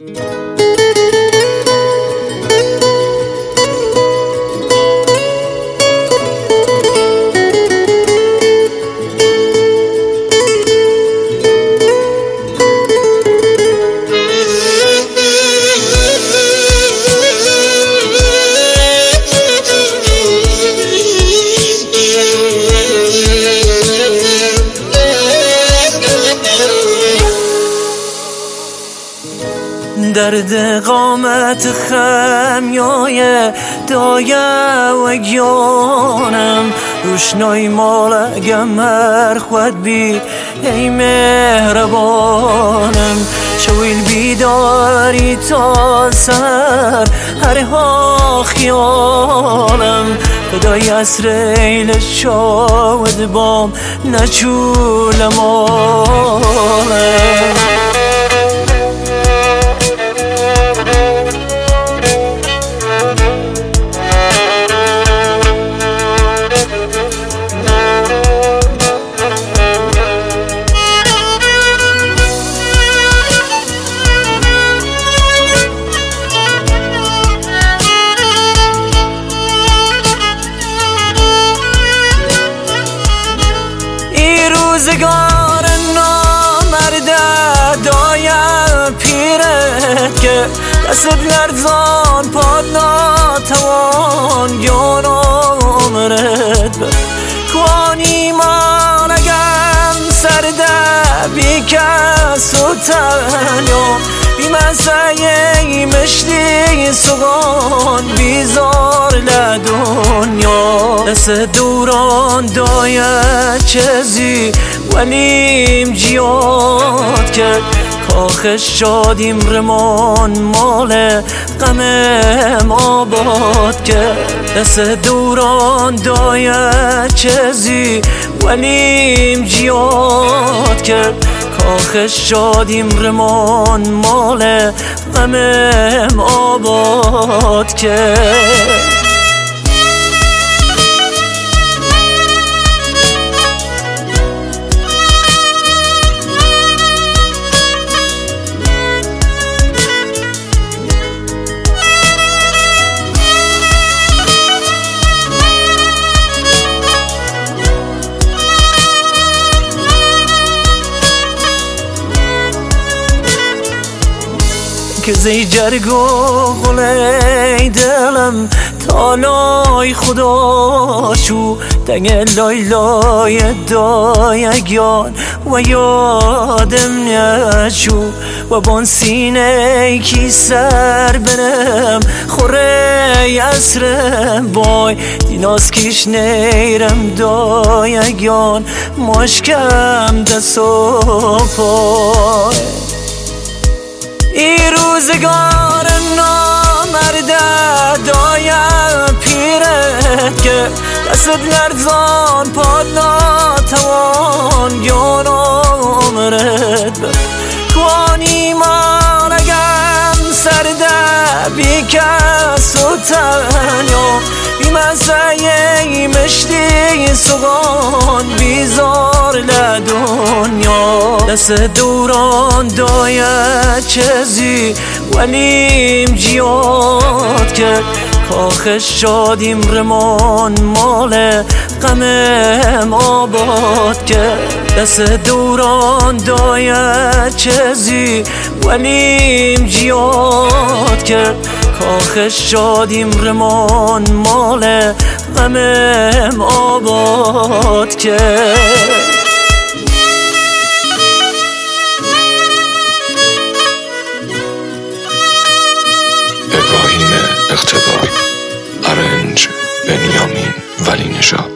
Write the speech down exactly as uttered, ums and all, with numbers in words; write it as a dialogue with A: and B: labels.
A: درد قامت خمیای دایه و گیانم روشنای مال گمر خود بی ای مهربانم شویل بیداری تا سر هر ها خیالم فدای اسریل شاود بام نچول مالم روزگار نامرده دایم پیرت که دست لرزان پاد ناتوان گیان عمرت به کوانی من اگم سرده بی کس و تنیا بی مسیحی مشتی سگان بیزار لدنیا دست دوران داید چیزی ولیم جیاد کرد کاخش شادیم رمان مال غمم آباد کرد دست دوران داید چیزی ولیم جیاد کرد کاخش شادیم رمان مال غمم آباد کرد که زی جرگ و غلی دلم تالای خدا شو دنگ لای لای دایگیان و یادم نشو و بان سینه کی سر بنم خوره اسرم بای دیناز کش نیرم دایگیان مشکم دست و پای ای روزگار نامرده دایم پیرت که دست لرزان پاد ناتوان گیان عمرت به کوانی من اگم سرده بی کس و تنیا بی مسیحی مشتی سگان بیزار لدنیا دست دوران داید چیزی ولیم جیاد کرد کاخش شادیم رمان مال غمم آباد کرد دست دوران داید چیزی ولیم جیاد کرد کاخش شادیم رمان مال غمم آباد کرد
B: ابراهیم اقتدار، ارنج بنیامین ولی نژاد.